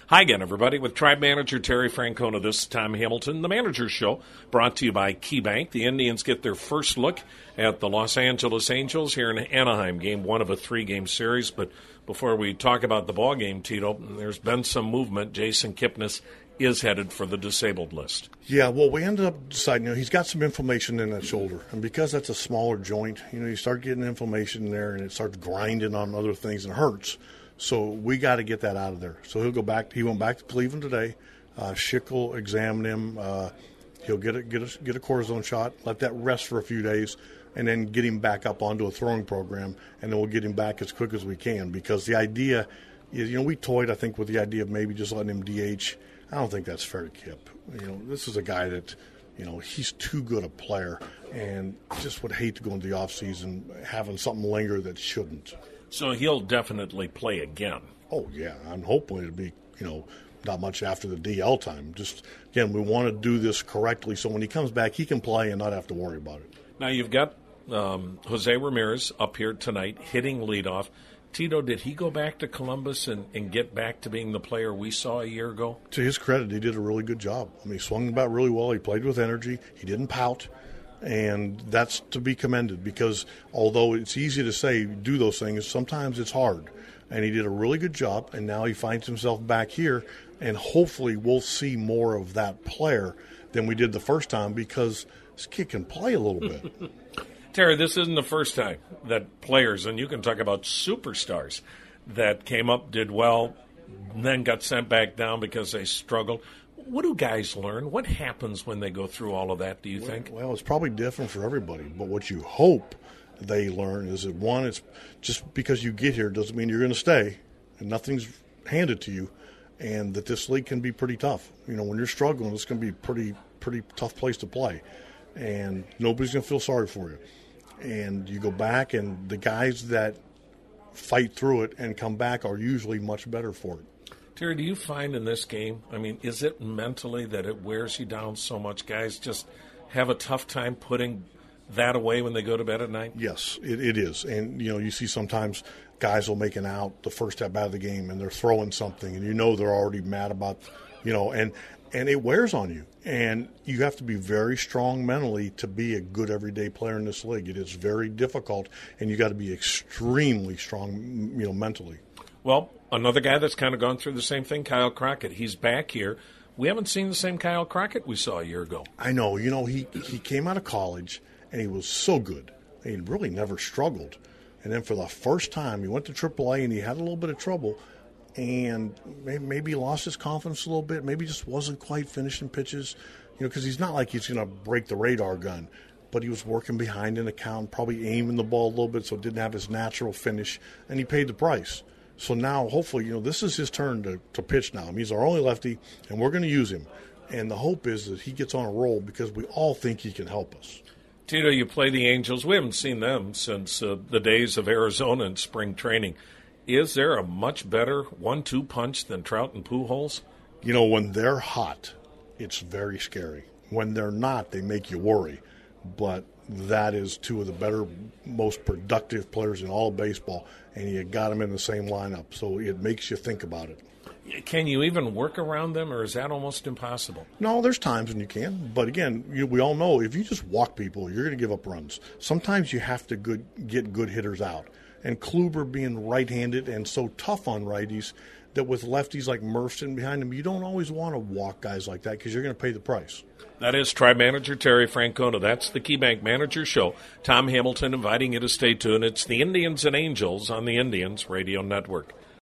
Hi again, everybody. With Tribe Manager Terry Francona, this is Tom Hamilton. The Manager's Show brought to you by KeyBank. The Indians get their first look at the Los Angeles Angels here in Anaheim, game one of a three-game series. But before we talk about the ball game, Tito, there's been some movement. Jason Kipnis is headed for the disabled list. Yeah, well, we ended up deciding, he's got some inflammation in that shoulder. And because that's a smaller joint, you start getting inflammation there and it starts grinding on other things and hurts. So we got to get that out of there. So he'll go back. He went back to Cleveland today. Schick will examine him. He'll get a cortisone shot, let that rest for a few days, and then get him back up onto a throwing program, and then we'll get him back as quick as we can. Because the idea is, we toyed, I think, with the idea of maybe just letting him DH. I don't think that's fair to Kip. This is a guy that, he's too good a player, and just would hate to go into the offseason having something linger that shouldn't. So he'll definitely play again. Oh, yeah. I'm hoping it'll be, not much after the DL time. Just, again, we want to do this correctly so when he comes back, he can play and not have to worry about it. Now, you've got Jose Ramirez up here tonight hitting leadoff. Tito, did he go back to Columbus and get back to being the player we saw a year ago? To his credit, he did a really good job. He swung the bat really well. He played with energy. He didn't pout. And that's to be commended because although it's easy to say do those things, sometimes it's hard. And he did a really good job, and now he finds himself back here, and hopefully we'll see more of that player than we did the first time because this kid can play a little bit. Terry, this isn't the first time that players, and you can talk about superstars, that came up, did well, then got sent back down because they struggled. What do guys learn? What happens when they go through all of that, do you think? Well, it's probably different for everybody. But what you hope they learn is that, one, it's just because you get here doesn't mean you're going to stay and nothing's handed to you, and that this league can be pretty tough. When you're struggling, it's going to be a pretty tough place to play, and nobody's going to feel sorry for you. And you go back, and the guys that fight through it and come back are usually much better for it. Terry, do you find in this game, is it mentally that it wears you down so much? Guys just have a tough time putting that away when they go to bed at night? Yes, it is. And, you see sometimes guys will make an out the first step out of the game and they're throwing something and they're already mad about, and it wears on you. And you have to be very strong mentally to be a good everyday player in this league. It is very difficult, and you got to be extremely strong, mentally. Well, another guy that's kind of gone through the same thing, Kyle Crockett. He's back here. We haven't seen the same Kyle Crockett we saw a year ago. I know. He came out of college, and he was so good. He really never struggled. And then for the first time, he went to AAA, and he had a little bit of trouble, and maybe lost his confidence a little bit. Maybe just wasn't quite finishing pitches, because he's not like he's going to break the radar gun. But he was working behind an account, probably aiming the ball a little bit so it didn't have his natural finish, and he paid the price. So now, hopefully, this is his turn to pitch now. He's our only lefty, and we're going to use him. And the hope is that he gets on a roll because we all think he can help us. Tito, you play the Angels. We haven't seen them since the days of Arizona and spring training. Is there a much better 1-2 punch than Trout and Pujols? When they're hot, it's very scary. When they're not, they make you worry. But that is two of the better, most productive players in all of baseball, and you got them in the same lineup, so it makes you think about it. Can you even work around them, or is that almost impossible? No, there's times when you can, but again, we all know if you just walk people, you're going to give up runs. Sometimes you have to get good hitters out, and Kluber being right-handed and so tough on righties that with lefties like Murph sitting behind him, you don't always want to walk guys like that because you're going to pay the price. That is Tribe Manager Terry Francona. That's the KeyBank Manager Show. Tom Hamilton inviting you to stay tuned. It's the Indians and Angels on the Indians Radio Network.